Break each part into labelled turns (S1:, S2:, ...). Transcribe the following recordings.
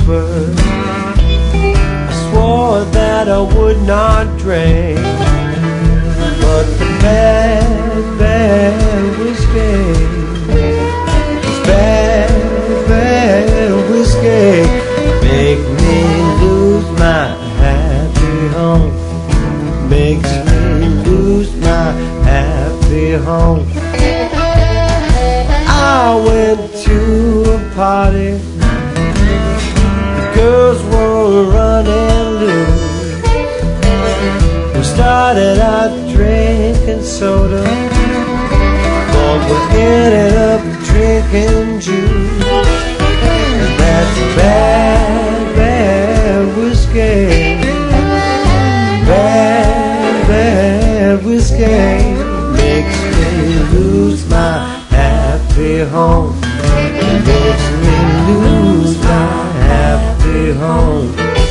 S1: sober. I swore that I would not drink, but the bad, bad whiskey, this bad, bad whiskey, make me lose my happy home. Makes me lose my happy home. I went to a party, the girls were running loose. We started out drinking soda, but we ended up drinking juice. And that's bad, bad whiskey. Bad, bad whiskey makes me lose my happy home. It makes me lose my happy home.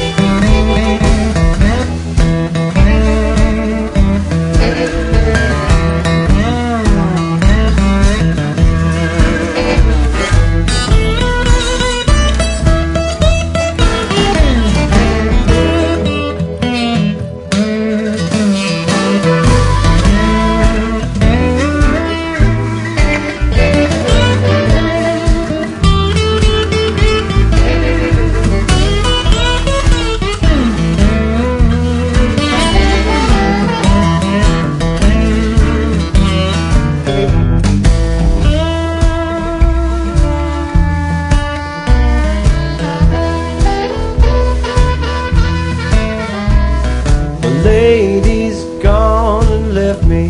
S1: Lady's gone and left me.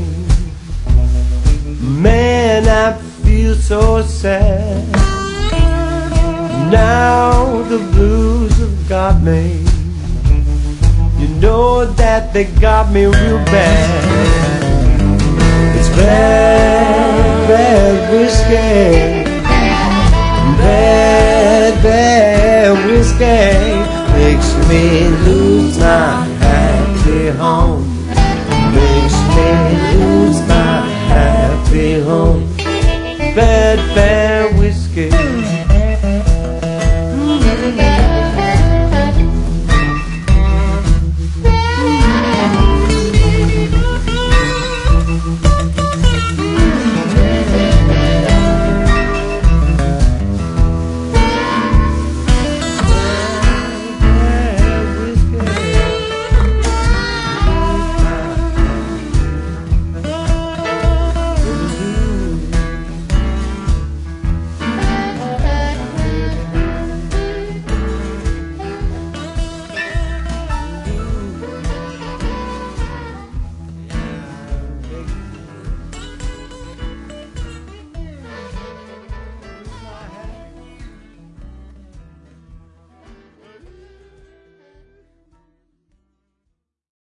S1: Man, I feel so sad. Now the blues have got me. You know that they got me real bad. It's bad, bad whiskey. Bad, bad whiskey makes me lose my